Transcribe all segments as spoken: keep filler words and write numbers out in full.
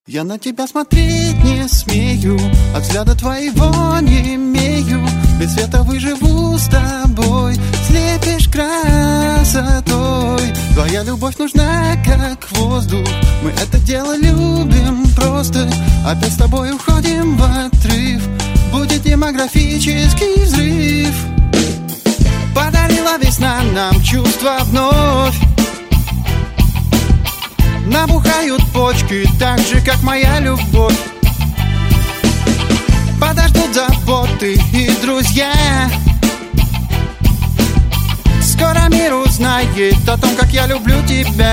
Я на тебя смотреть не смею, от взгляда твоего не имею. Без света выживу с тобой, слепишь красотой. Твоя любовь нужна, как воздух. Мы это дело любим просто. Опять с тобой уходим в отрыв. Будет демографический взрыв. Подарила весна нам чувства вновь. Набухают почки, так же, как моя любовь. Подождут заботы и друзья. Скоро мир узнает о том, как я люблю тебя.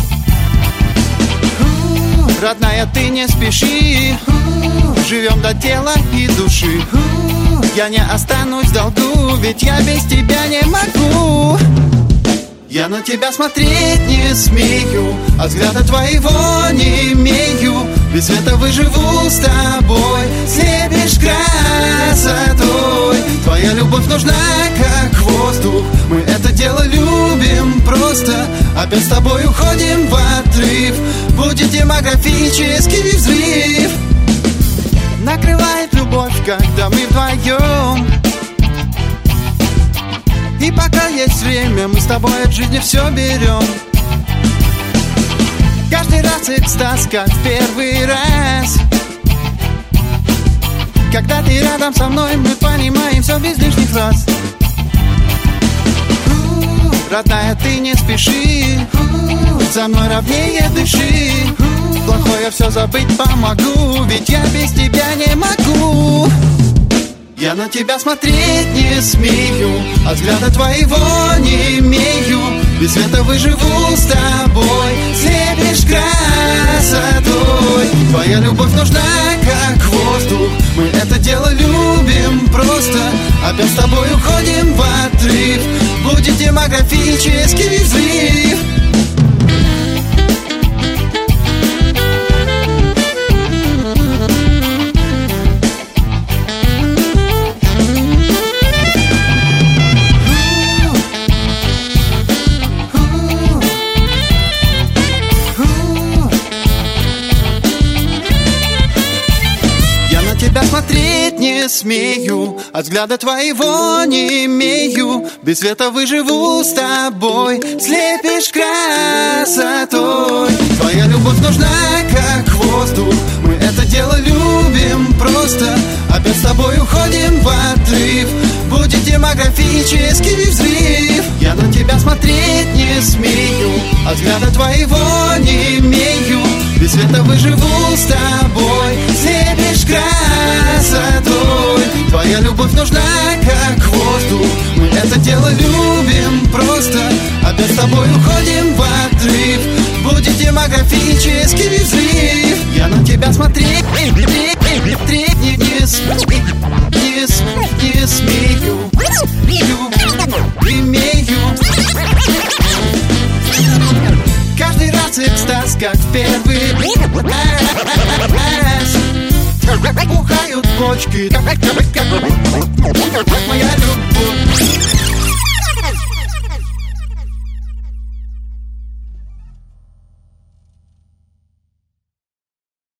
У-у-у, родная, ты не спеши. У-у-у, живем до тела и души. У-у-у, я не останусь в долгу, ведь я без тебя не могу. Я на тебя смотреть не смею, от взгляда твоего не имею. Без света выживу с тобой, слепишь красотой. Твоя любовь нужна, как воздух. Мы это дело любим просто. Опять с тобой уходим в отрыв. Будет демографический взрыв. Накрывает любовь, когда мы вдвоем. И пока есть время, мы с тобой от жизни все берем. Каждый раз экстаз, как в первый раз. Когда ты рядом со мной, мы понимаем все без лишних фраз. У-у-у, родная, ты не спеши. У-у-у, за мной ровнее дыши. У-у-у, плохое все забыть помогу, ведь я без тебя не могу. Я на тебя смотреть не смею, от взгляда твоего не имею. Без света выживу с тобой, слепишь красотой. Твоя любовь нужна, как воздух. Мы это дело любим просто. Опять с тобой уходим в отрыв. Будет демографический взрыв. Тебя смотреть не смею, от взгляда твоего не имею. Без света выживу с тобой, слепишь красотой. Твоя любовь нужна, как воздух. Мы это дело любим просто. Опять с тобой уходим в отрыв. Будет демографический взрыв. Я на тебя смотреть не смею, от взгляда твоего не имею. Без света выживу с тобой, слепишь красотой. Твоя любовь нужна, как воздух. Мы это дело любим просто. Опять с тобой уходим в отрыв. Будет демографический взрыв. Я на тебя смотреть не, не, не, не смею. Имею. Каждый раз экстаз, как в первый раз. Бухают почки, как моя любовь.